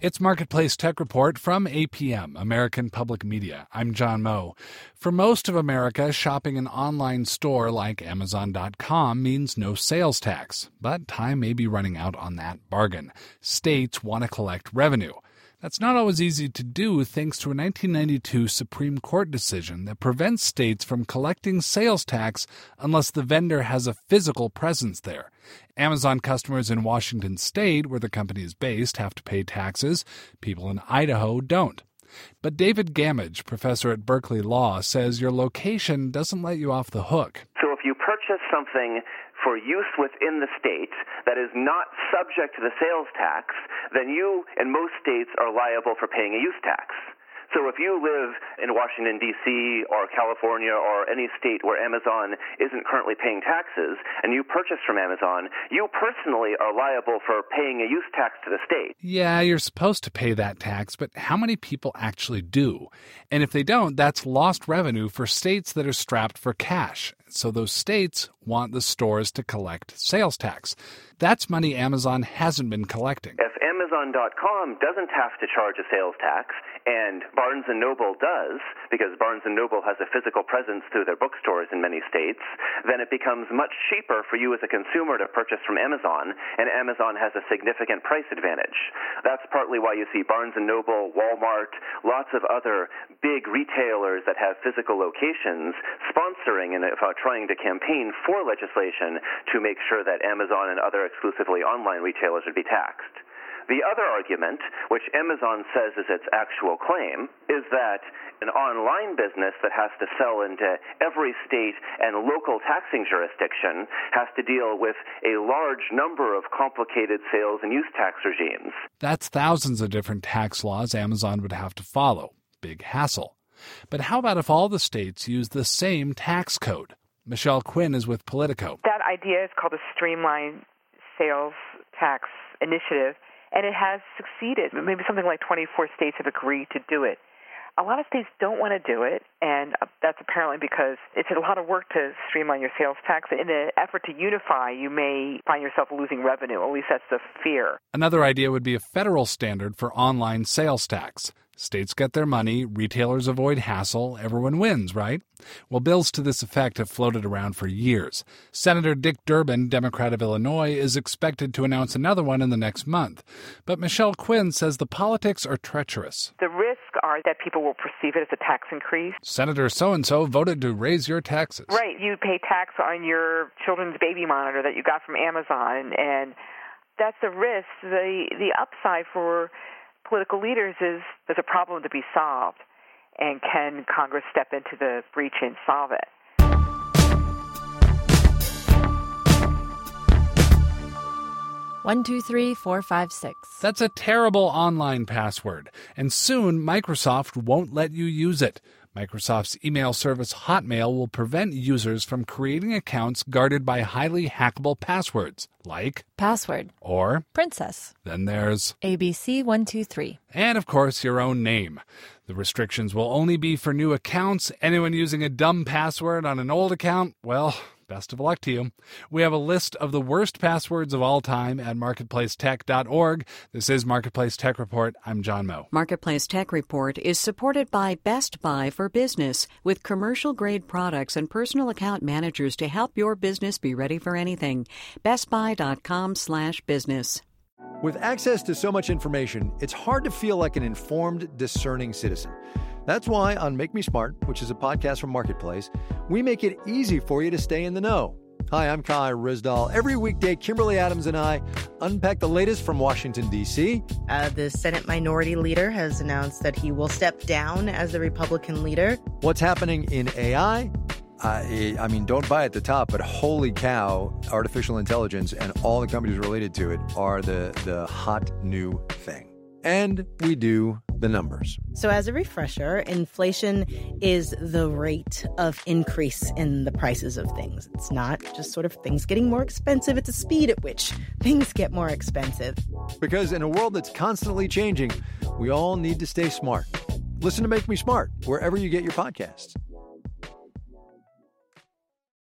It's Marketplace Tech Report from APM, American Public Media. I'm John Moe. For most of America, shopping an online store like Amazon.com means no sales tax. But time may be running out on that bargain. States want to collect revenue. That's not always easy to do thanks to a 1992 Supreme Court decision that prevents states from collecting sales tax unless the vendor has a physical presence there. Amazon customers in Washington state, where the company is based, have to pay taxes. People in Idaho don't. But David Gamage, professor at Berkeley Law, says your location doesn't let you off the hook. So if you purchase something for use within the state that is not subject to the sales tax, then you, in most states, are liable for paying a use tax. So if you live in Washington, D.C., or California, or any state where Amazon isn't currently paying taxes, and you purchase from Amazon, you personally are liable for paying a use tax to the state. Yeah, you're supposed to pay that tax, but how many people actually do? And if they don't, that's lost revenue for states that are strapped for cash. So those states want the stores to collect sales tax. That's money Amazon hasn't been collecting. If Amazon.com doesn't have to charge a sales tax, and Barnes & Noble does, because Barnes & Noble has a physical presence through their bookstores in many states, then it becomes much cheaper for you as a consumer to purchase from Amazon, and Amazon has a significant price advantage. That's partly why you see Barnes & Noble, Walmart, lots of other big retailers that have physical locations sponsoring and trying to campaign for legislation to make sure that Amazon and other exclusively online retailers would be taxed. The other argument, which Amazon says is its actual claim, is that an online business that has to sell into every state and local taxing jurisdiction has to deal with a large number of complicated sales and use tax regimes. That's thousands of different tax laws Amazon would have to follow. Big hassle. But how about if all the states use the same tax code? Michelle Quinn is with Politico. That idea is called a streamlined sales tax initiative, and it has succeeded. Maybe something like 24 states have agreed to do it. A lot of states don't want to do it, and that's apparently because it's a lot of work to streamline your sales tax. In the effort to unify, you may find yourself losing revenue. At least that's the fear. Another idea would be a federal standard for online sales tax. States get their money, retailers avoid hassle, everyone wins, right? Well, bills to this effect have floated around for years. Senator Dick Durbin, Democrat of Illinois, is expected to announce another one in the next month. But Michelle Quinn says the politics are treacherous. The risks are that people will perceive it as a tax increase. Senator so-and-so voted to raise your taxes. Right. You pay tax on your children's baby monitor that you got from Amazon, and that's the risk. The upside for political leaders is there's a problem to be solved, and can Congress step into the breach and solve it? One, two, three, 4, 5, 6. That's a terrible online password, and soon Microsoft won't let you use it. Microsoft's email service Hotmail will prevent users from creating accounts guarded by highly hackable passwords, like Password. Or Princess. Then there's ABC123. And, of course, your own name. The restrictions will only be for new accounts. Anyone using a dumb password on an old account, well, best of luck to you. We have a list of the worst passwords of all time at marketplacetech.org. This is Marketplace Tech Report. I'm John Moe. Marketplace Tech Report is supported by Best Buy for Business, with commercial-grade products and personal account managers to help your business be ready for anything. BestBuy.com/business. With access to so much information, it's hard to feel like an informed, discerning citizen. That's why on Make Me Smart, which is a podcast from Marketplace, we make it easy for you to stay in the know. Hi, I'm Kai Rizdal. Every weekday, Kimberly Adams and I unpack the latest from Washington, D.C. The Senate Minority Leader has announced that he will step down as the Republican leader. What's happening in AI? I mean, don't buy at the top, but holy cow, artificial intelligence and all the companies related to it are the hot new thing. And we do the numbers. So as a refresher, inflation is the rate of increase in the prices of things. It's not just sort of things getting more expensive. It's the speed at which things get more expensive. Because in a world that's constantly changing, we all need to stay smart. Listen to Make Me Smart wherever you get your podcasts.